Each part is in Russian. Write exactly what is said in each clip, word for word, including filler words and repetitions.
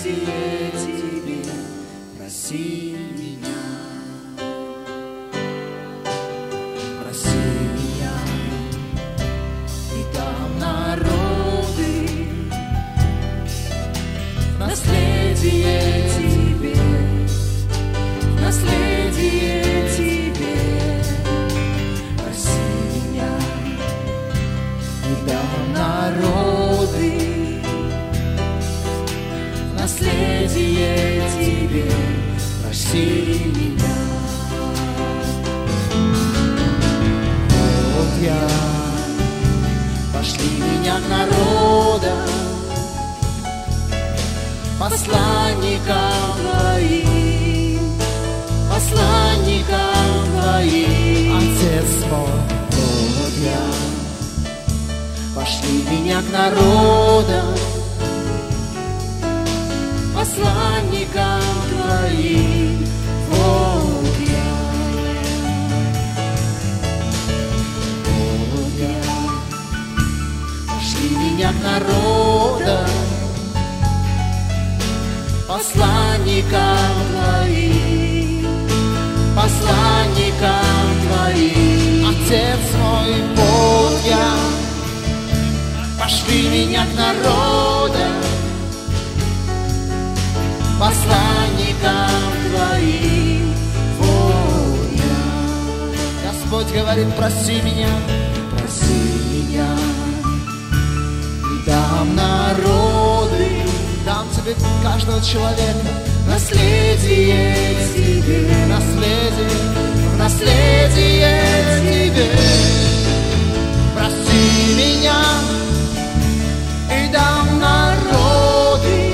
наследие тебе, проси меня. Проси меня, и дам народы в наследие тебе, в наследие тебе. Проси меня, и дам народы в наследие тебе. Проси меня. Вот я, пошли меня к народам, посланникам твоим, посланникам твоим. Отец мой, вот я, пошли меня к народам, посланникам твоим. Вот я, вот я, пошли меня к народам, посланникам твоим, посланникам твоим. Отец мой, вот я, пошли меня к народам, посланникам твоим. Вот я. Господь говорит, проси меня, проси меня, и дам народы, дам тебе каждого человека, наследие тебе, наследие, в наследие тебе. Проси меня, и дам народы,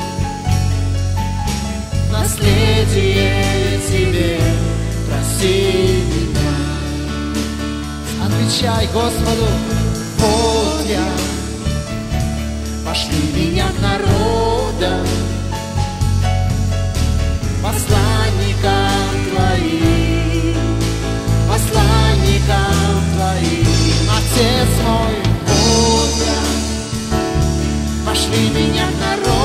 наследие тебе. Проси меня. Отвечай Господу, вот я, пошли меня к народам, посланникам твоим, посланникам твоим. Отец мой, вот я, пошли меня к народам,